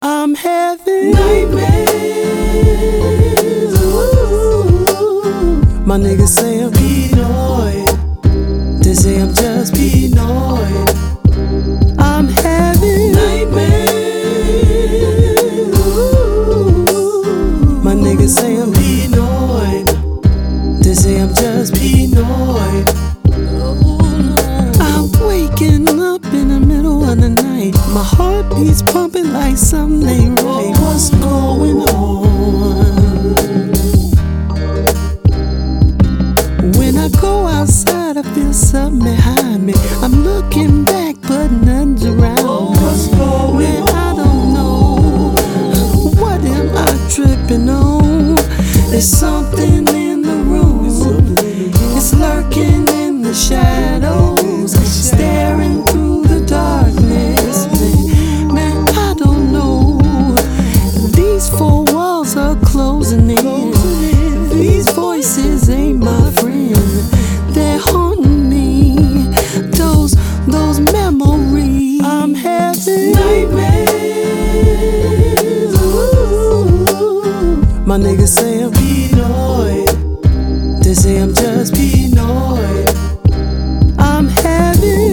I'm having nightmares. Ooh. My niggas say I'm paranoid. They say I'm just paranoid. I'm having nightmares. Ooh. My niggas say I'm paranoid. They say I'm just paranoid. I'm waking up in the middle of the night. My heart beats pumping like something ain't right. What's going on? When I go outside, I feel something behind me. I'm looking back, but nothing's around. What's going on? I don't know. What am I tripping on? There's something in the room. It's lurking in the shadows, staring through the darkness. Man, I don't know. These four walls are closing in. These voices ain't my friend. They're haunting me. Those memories. I'm having nightmares. Ooh. My niggas say I'm paranoid. They say I'm just paranoid. I'm having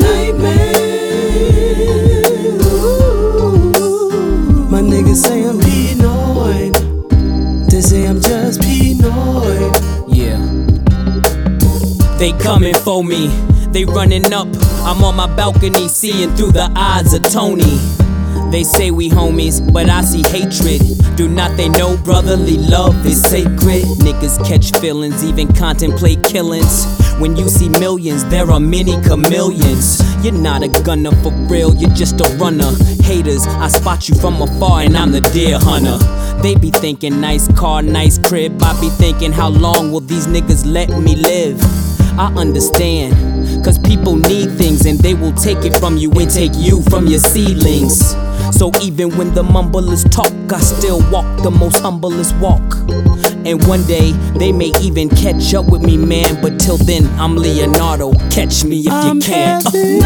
nightmares. Ooh. My niggas say I'm paranoid. They say I'm just paranoid. Yeah. They coming for me, they running up. I'm on my balcony seeing through the eyes of Tony. They say we homies, but I see hatred. Do not they know brotherly love is sacred? Niggas catch feelings, even contemplate killings. When you see millions, there are many chameleons. You're not a gunner for real, you're just a runner. Haters, I spot you from afar and I'm the deer hunter. They be thinking nice car, nice crib. I be thinking how long will these niggas let me live? I understand, cause people need things and they will take it from you and take you from your seedlings. So even when the mumblers talk, I still walk the most humblest walk. And one day, they may even catch up with me, man. But till then, I'm Leonardo. Catch me if you can.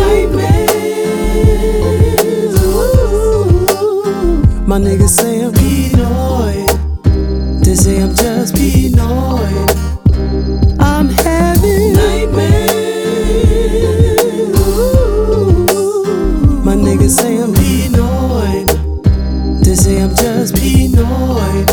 Nightmares. Ooh. My niggas say I'm paranoid. They say I'm just paranoid. I'm having nightmares. Ooh. My niggas say I'm paranoid. They say I'm just paranoid.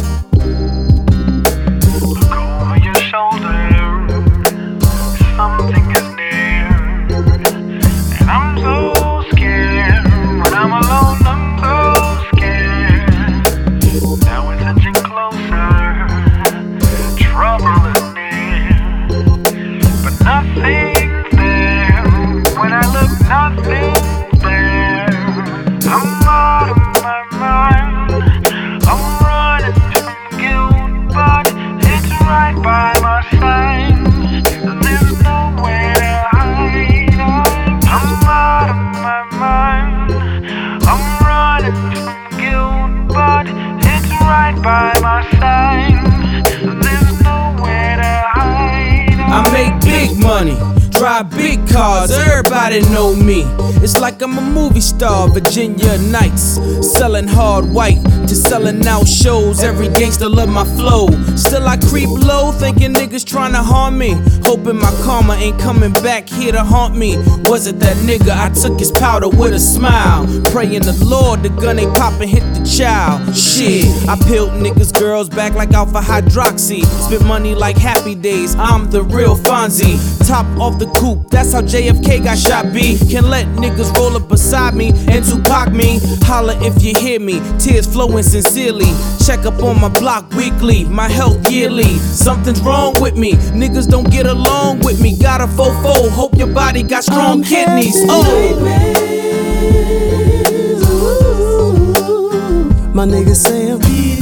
Look over your shoulder, something is near. And I'm so scared, when I'm alone I'm so scared. Now it's inching closer, trouble is near. But nothing's there, when I look nothing's there. I'm out of my mind, I'm running from guilt, but it's right by my side. There's nowhere to hide. I'm out of my mind, I'm running from guilt, but it's right by my side. There's nowhere to hide. I make big money, drive big cars, everybody know me. It's like I'm a movie star, Virginia Nights. Selling hard white to selling out shows. Every gangster love my flow. Still I creep low, thinking niggas tryna harm me. Hoping my karma ain't coming back here to haunt me. Was it that nigga? I took his powder with a smile. Praying the Lord the gun ain't poppin', hit the child. Shit, I peeled niggas' girls back like alpha hydroxy. Spent money like Happy Days, I'm the real Fonzie. Top off the coupe, that's how JFK got shot, B. Can let niggas roll up beside me and Tupac me. Holla if you hear me, tears flowing sincerely. Check up on my block weekly, my health yearly. Something's wrong with me, niggas don't get along with me. Got a fofo, hope your body got strong kidneys. Oh. My niggas say I'm